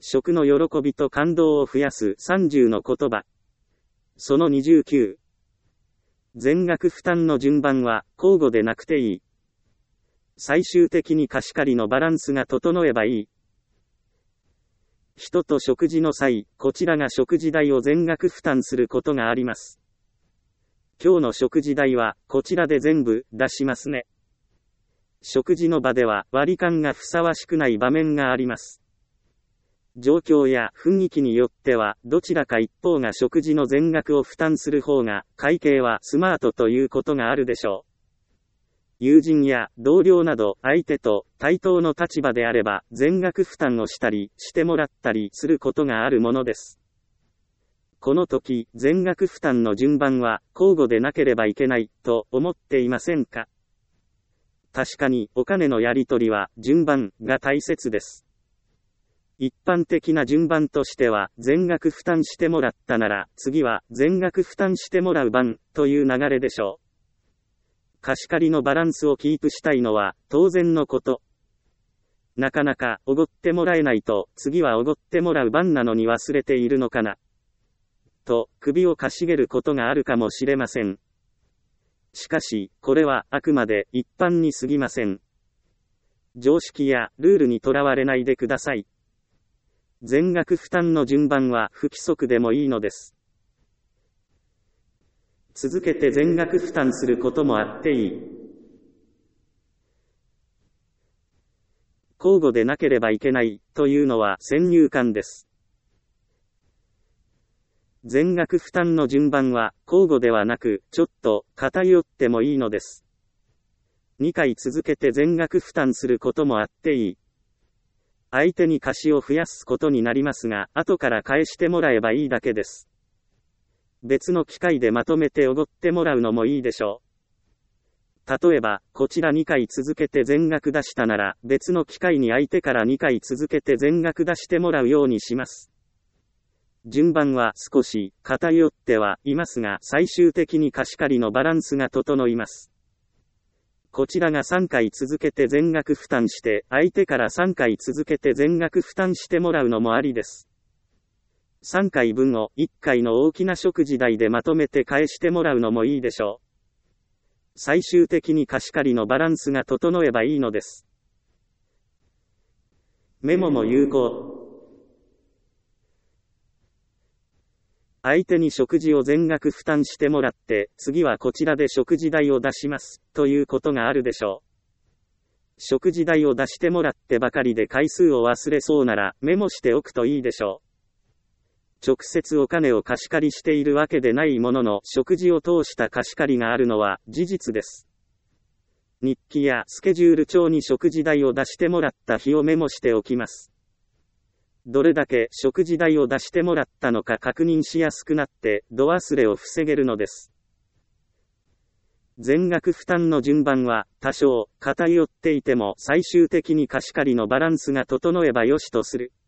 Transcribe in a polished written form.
食の喜びと感動を増やす30の言葉。その29。全額負担の順番は交互でなくていい。最終的に貸し借りのバランスが整えばいい。人と食事の際、こちらが食事代を全額負担することがあります。今日の食事代はこちらで全部出しますね。食事の場では割り勘がふさわしくない場面があります。状況や雰囲気によってはどちらか一方が食事の全額を負担する方が会計はスマートということがあるでしょう。友人や同僚など相手と対等の立場であれば全額負担をしたりしてもらったりすることがあるものです。この時、全額負担の順番は交互でなければいけないと思っていませんか？確かにお金のやり取りは順番が大切です。一般的な順番としては全額負担してもらったなら次は全額負担してもらう番という流れでしょう。貸し借りのバランスをキープしたいのは当然のこと。なかなかおごってもらえないと次はおごってもらう番なのに忘れているのかなと首をかしげることがあるかもしれません。しかしこれはあくまで一般に過ぎません。常識やルールにとらわれないでください。全額負担の順番は不規則でもいいのです。続けて全額負担することもあっていい。交互でなければいけないというのは先入観です。全額負担の順番は交互ではなくちょっと偏ってもいいのです。2回続けて全額負担することもあっていい。相手に貸しを増やすことになりますが、後から返してもらえばいいだけです。別の機会でまとめておごってもらうのもいいでしょう。例えば、こちら2回続けて全額出したなら、別の機会に相手から2回続けて全額出してもらうようにします。順番は少し偏ってはいますが、最終的に貸し借りのバランスが整います。こちらが3回続けて全額負担して、相手から3回続けて全額負担してもらうのもありです。3回分を1回の大きな食事代でまとめて返してもらうのもいいでしょう。最終的に貸し借りのバランスが整えばいいのです。メモも有効。相手に食事を全額負担してもらって、次はこちらで食事代を出します、ということがあるでしょう。食事代を出してもらってばかりで回数を忘れそうなら、メモしておくといいでしょう。直接お金を貸し借りしているわけでないものの、食事を通した貸し借りがあるのは事実です。日記やスケジュール帳に食事代を出してもらった日をメモしておきます。どれだけ食事代を出してもらったのか確認しやすくなって、度忘れを防げるのです。全額負担の順番は多少偏っていても最終的に貸し借りのバランスが整えばよしとする。